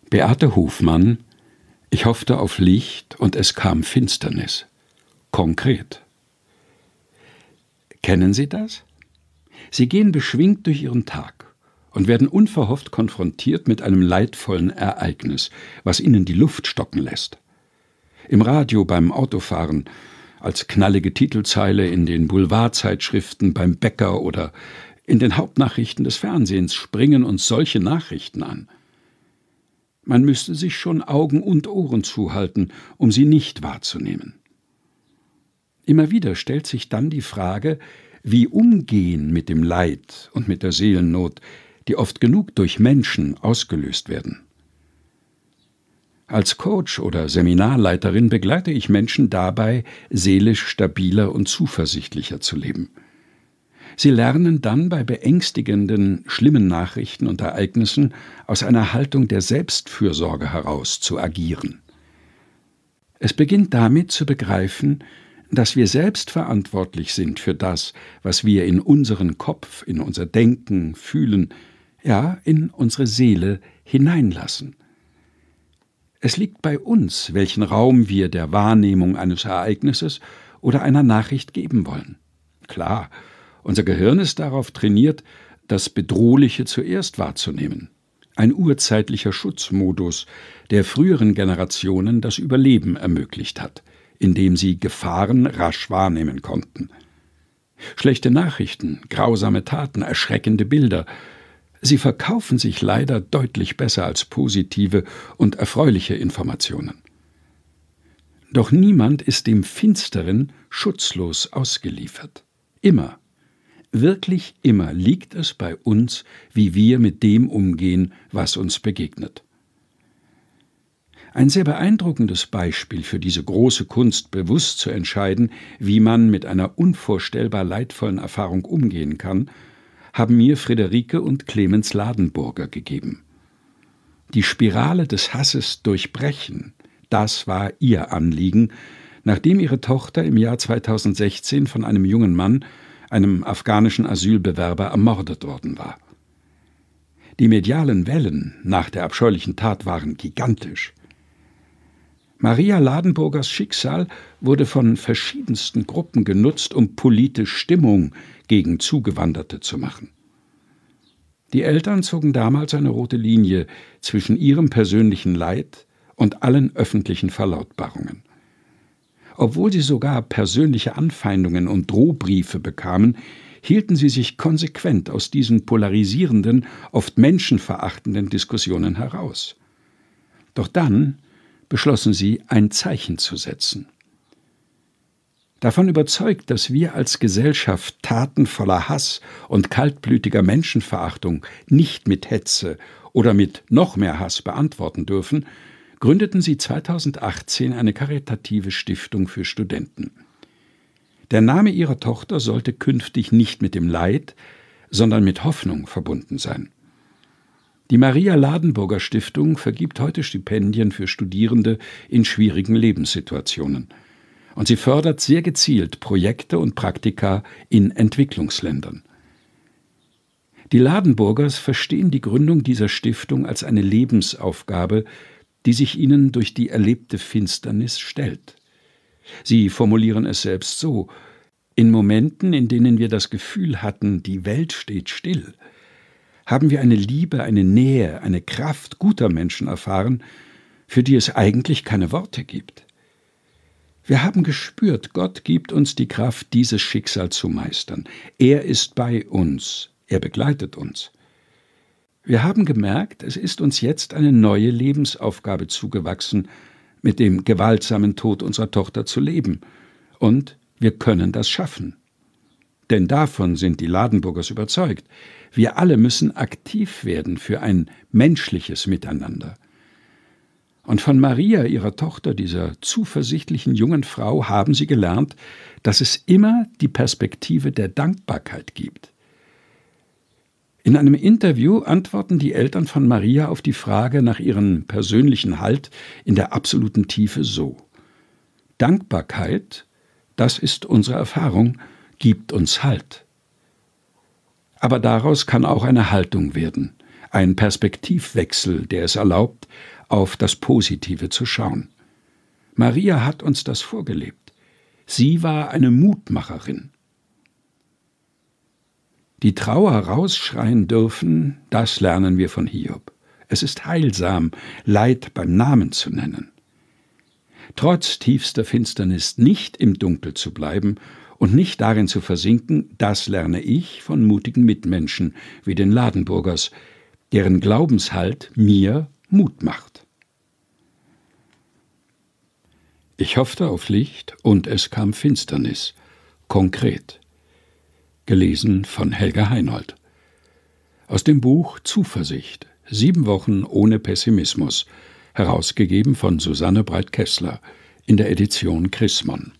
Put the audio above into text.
Beate Hofmann: Ich hoffte auf Licht und es kam Finsternis. Konkret. Kennen Sie das? Sie gehen beschwingt durch Ihren Tag und werden unverhofft konfrontiert mit einem leidvollen Ereignis, was Ihnen die Luft stocken lässt. Im Radio beim Autofahren, als knallige Titelzeile in den Boulevardzeitschriften, beim Bäcker oder in den Hauptnachrichten des Fernsehens springen uns solche Nachrichten an. Man müsste sich schon Augen und Ohren zuhalten, um sie nicht wahrzunehmen. Immer wieder stellt sich dann die Frage, wie umgehen mit dem Leid und mit der Seelennot, die oft genug durch Menschen ausgelöst werden. Als Coach oder Seminarleiterin begleite ich Menschen dabei, seelisch stabiler und zuversichtlicher zu leben. Sie lernen dann bei beängstigenden, schlimmen Nachrichten und Ereignissen aus einer Haltung der Selbstfürsorge heraus zu agieren. Es beginnt damit zu begreifen, dass wir selbst verantwortlich sind für das, was wir in unseren Kopf, in unser Denken, Fühlen, ja, in unsere Seele hineinlassen. Es liegt bei uns, welchen Raum wir der Wahrnehmung eines Ereignisses oder einer Nachricht geben wollen. Klar, unser Gehirn ist darauf trainiert, das Bedrohliche zuerst wahrzunehmen. Ein urzeitlicher Schutzmodus, der früheren Generationen das Überleben ermöglicht hat, indem sie Gefahren rasch wahrnehmen konnten. Schlechte Nachrichten, grausame Taten, erschreckende Bilder, sie verkaufen sich leider deutlich besser als positive und erfreuliche Informationen. Doch niemand ist dem Finsteren schutzlos ausgeliefert. Immer, wirklich immer liegt es bei uns, wie wir mit dem umgehen, was uns begegnet. Ein sehr beeindruckendes Beispiel für diese große Kunst, bewusst zu entscheiden, wie man mit einer unvorstellbar leidvollen Erfahrung umgehen kann, haben mir Friederike und Clemens Ladenburger gegeben. Die Spirale des Hasses durchbrechen, das war ihr Anliegen, nachdem ihre Tochter im Jahr 2016 von einem jungen Mann, einem afghanischen Asylbewerber, ermordet worden war. Die medialen Wellen nach der abscheulichen Tat waren gigantisch. Maria Ladenburgers Schicksal wurde von verschiedensten Gruppen genutzt, um politisch Stimmung gegen Zugewanderte zu machen. Die Eltern zogen damals eine rote Linie zwischen ihrem persönlichen Leid und allen öffentlichen Verlautbarungen. Obwohl sie sogar persönliche Anfeindungen und Drohbriefe bekamen, hielten sie sich konsequent aus diesen polarisierenden, oft menschenverachtenden Diskussionen heraus. Doch dann beschlossen sie, ein Zeichen zu setzen. Davon überzeugt, dass wir als Gesellschaft Taten voller Hass und kaltblütiger Menschenverachtung nicht mit Hetze oder mit noch mehr Hass beantworten dürfen, gründeten sie 2018 eine karitative Stiftung für Studenten. Der Name ihrer Tochter sollte künftig nicht mit dem Leid, sondern mit Hoffnung verbunden sein. Die Maria Ladenburger Stiftung vergibt heute Stipendien für Studierende in schwierigen Lebenssituationen. Und sie fördert sehr gezielt Projekte und Praktika in Entwicklungsländern. Die Ladenburgers verstehen die Gründung dieser Stiftung als eine Lebensaufgabe, die sich ihnen durch die erlebte Finsternis stellt. Sie formulieren es selbst so: In Momenten, in denen wir das Gefühl hatten, die Welt steht still, haben wir eine Liebe, eine Nähe, eine Kraft guter Menschen erfahren, für die es eigentlich keine Worte gibt. Wir haben gespürt, Gott gibt uns die Kraft, dieses Schicksal zu meistern. Er ist bei uns, er begleitet uns. Wir haben gemerkt, es ist uns jetzt eine neue Lebensaufgabe zugewachsen, mit dem gewaltsamen Tod unserer Tochter zu leben. Und wir können das schaffen. Denn davon sind die Ladenburgers überzeugt. Wir alle müssen aktiv werden für ein menschliches Miteinander. Und von Maria, ihrer Tochter, dieser zuversichtlichen jungen Frau, haben sie gelernt, dass es immer die Perspektive der Dankbarkeit gibt. In einem Interview antworten die Eltern von Maria auf die Frage nach ihrem persönlichen Halt in der absoluten Tiefe so: Dankbarkeit, das ist unsere Erfahrung, gibt uns Halt. Aber daraus kann auch eine Haltung werden, ein Perspektivwechsel, der es erlaubt, auf das Positive zu schauen. Maria hat uns das vorgelebt. Sie war eine Mutmacherin. Die Trauer rausschreien dürfen, das lernen wir von Hiob. Es ist heilsam, Leid beim Namen zu nennen. Trotz tiefster Finsternis nicht im Dunkel zu bleiben und nicht darin zu versinken, das lerne ich von mutigen Mitmenschen wie den Ladenburgers, deren Glaubenshalt mir Mut macht. Ich hoffte auf Licht und es kam Finsternis, konkret. Gelesen von Helga Heinold. Aus dem Buch Zuversicht, 7 Wochen ohne Pessimismus, herausgegeben von Susanne Breit-Kessler in der Edition Chrismon.